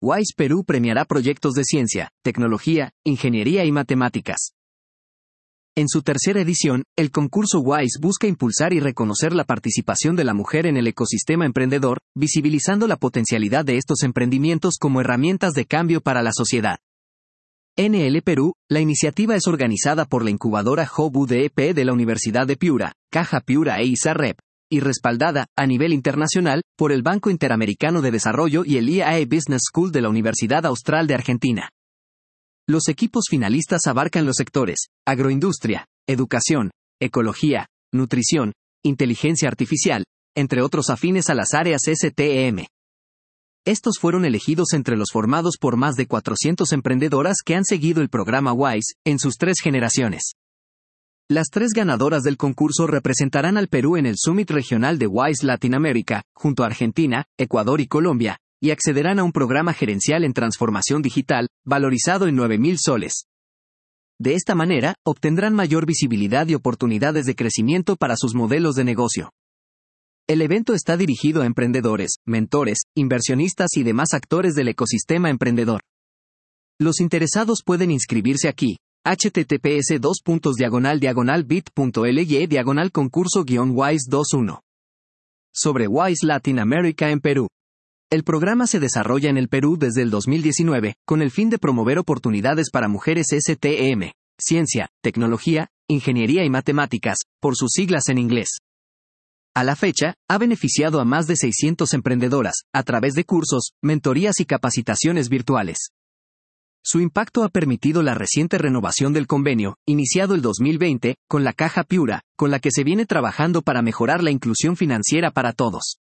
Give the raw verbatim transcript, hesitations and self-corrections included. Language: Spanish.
WISE Perú premiará proyectos de ciencia, tecnología, ingeniería y matemáticas. En su tercera edición, el concurso WISE busca impulsar y reconocer la participación de la mujer en el ecosistema emprendedor, visibilizando la potencialidad de estos emprendimientos como herramientas de cambio para la sociedad. N L Perú, la iniciativa es organizada por la incubadora H O B U D E P de la Universidad de Piura, Caja Piura e ISAREP, y respaldada, a nivel internacional, por el Banco Interamericano de Desarrollo y el I A E Business School de la Universidad Austral de Argentina. Los equipos finalistas abarcan los sectores: agroindustria, educación, ecología, nutrición, inteligencia artificial, entre otros afines a las áreas S T E M. Estos fueron elegidos entre los formados por más de cuatrocientas emprendedoras que han seguido el programa WISE en sus tres generaciones. Las tres ganadoras del concurso representarán al Perú en el Summit Regional de WISE Latinoamérica, junto a Argentina, Ecuador y Colombia, y accederán a un programa gerencial en transformación digital, valorizado en nueve mil soles. De esta manera, obtendrán mayor visibilidad y oportunidades de crecimiento para sus modelos de negocio. El evento está dirigido a emprendedores, mentores, inversionistas y demás actores del ecosistema emprendedor. Los interesados pueden inscribirse aquí: https dos puntos diagonal diagonal bit.ly diagonal concurso guión WISE veintiuno. Sobre WISE Latin America en Perú. El programa se desarrolla en el Perú desde el dos mil diecinueve, con el fin de promover oportunidades para mujeres S T E M, ciencia, tecnología, ingeniería y matemáticas, por sus siglas en inglés. A la fecha, ha beneficiado a más de seiscientas emprendedoras, a través de cursos, mentorías y capacitaciones virtuales. Su impacto ha permitido la reciente renovación del convenio, iniciado el dos mil veinte, con la Caja Piura, con la que se viene trabajando para mejorar la inclusión financiera para todos.